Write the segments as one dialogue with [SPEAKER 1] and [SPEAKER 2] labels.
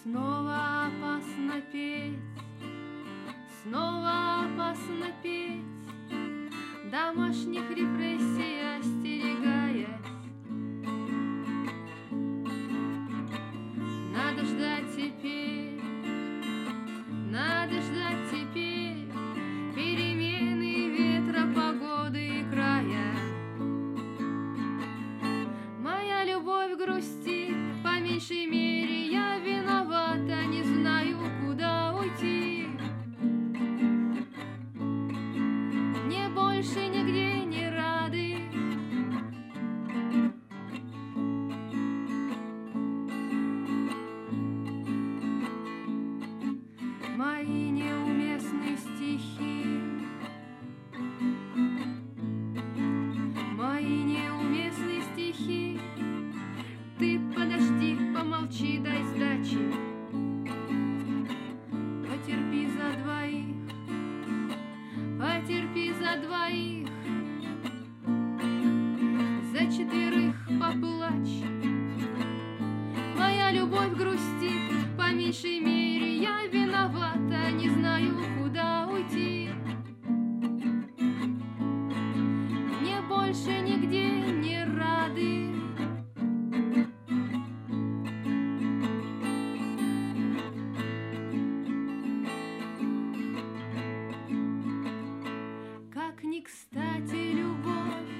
[SPEAKER 1] Снова опасно петь, снова опасно петь, домашних репрессий остерегаясь. Надо ждать теперь, надо ждать теперь перемены ветра, погоды и края. Моя любовь грустит, по меньшей мере я виновата, не знаю, куда уйти. Мне больше нигде не рады. Мои неуместные стихи, мои неуместные стихи. Ты подожди, помолчи, дай сдачи. Потерпи за двоих, потерпи за двоих, за четверых поплачь. Моя любовь грустит, по меньшей мере я виновата, не знаю, куда уйти. Мне больше нигде не рады. Как ни кстати любовь,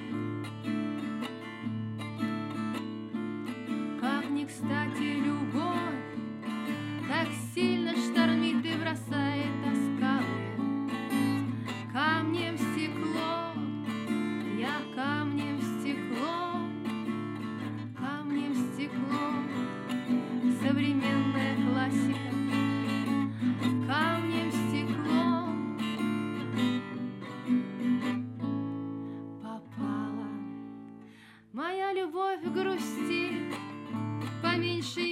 [SPEAKER 1] как ни кстати любовь, так сильно штормит и бросает о скалы. Камнем в стекло, я камнем в стекло, камнем в стекло, современная классика. Камнем в стекло попала. Моя любовь грустит, по меньшей